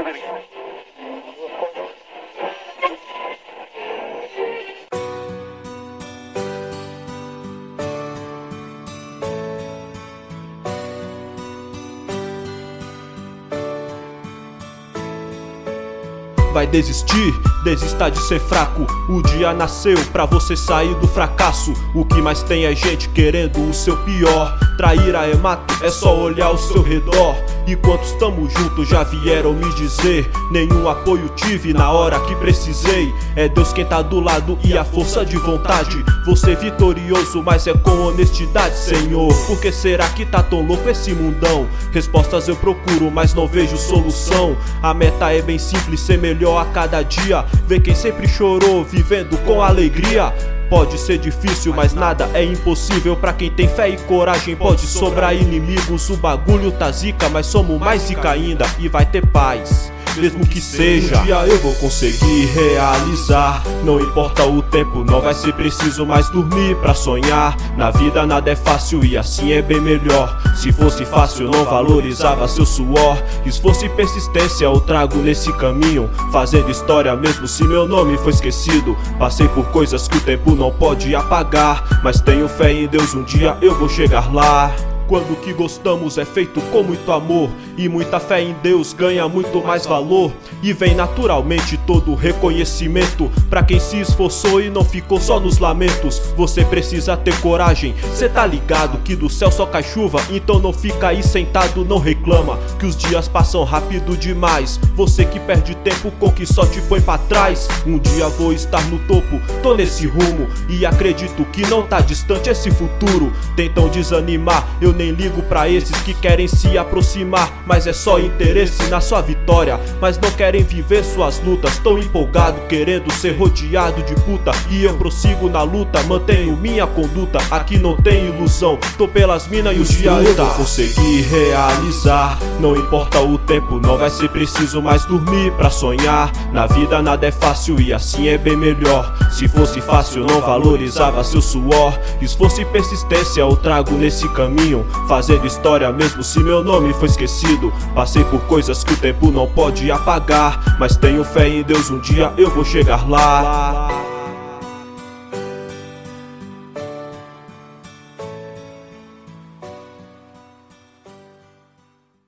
Vai desistir? Desista de ser fraco. O dia nasceu pra você sair do fracasso. O que mais tem é gente querendo o seu pior. Traíra é mato, é só olhar ao seu redor. E quantos tamo juntos já vieram me dizer: nenhum apoio tive na hora que precisei. É Deus quem tá do lado e a força de vontade. Você vitorioso, mas é com honestidade, Senhor. Por que será que tá tão louco esse mundão? Respostas eu procuro, mas não vejo solução. A meta é bem simples, ser melhor a cada dia. Ver quem sempre chorou, vivendo com alegria. Pode ser difícil, mas nada é impossível. Pra quem tem fé e coragem pode sobrar inimigos. O bagulho tá zica, mas somos mais zica ainda. E vai ter paz, mesmo que seja. Um dia eu vou conseguir realizar. Não importa o tempo, não vai ser preciso mais dormir pra sonhar. Na vida nada é fácil e assim é bem melhor. Se fosse fácil não valorizava seu suor. Esforço e persistência eu trago nesse caminho, fazendo história mesmo se meu nome foi esquecido. Passei por coisas que o tempo não pode apagar, mas tenho fé em Deus, um dia eu vou chegar lá. Quando o que gostamos é feito com muito amor e muita fé em Deus ganha muito mais valor. E vem naturalmente todo o reconhecimento pra quem se esforçou e não ficou só nos lamentos. Você precisa ter coragem, cê tá ligado que do céu só cai chuva. Então não fica aí sentado, não reclama que os dias passam rápido demais. Você que perde tempo com que só te põe pra trás. Um dia vou estar no topo, tô nesse rumo e acredito que não tá distante esse futuro. Tentam desanimar, eu nem ligo pra esses que querem se aproximar, mas é só interesse na sua vitória. Mas não querem viver suas lutas, tão empolgado querendo ser rodeado de puta. E eu prossigo na luta, mantenho minha conduta. Aqui não tem ilusão, tô pelas minas e os dias eu vou conseguir realizar. Não importa o tempo, não vai ser preciso mais dormir pra sonhar. Na vida nada é fácil e assim é bem melhor. Se fosse fácil não valorizava seu suor. Esforço e persistência eu trago nesse caminho, fazendo história mesmo se meu nome foi esquecido. Passei por coisas que o tempo não pode apagar, mas tenho fé em Deus, um dia eu vou chegar lá.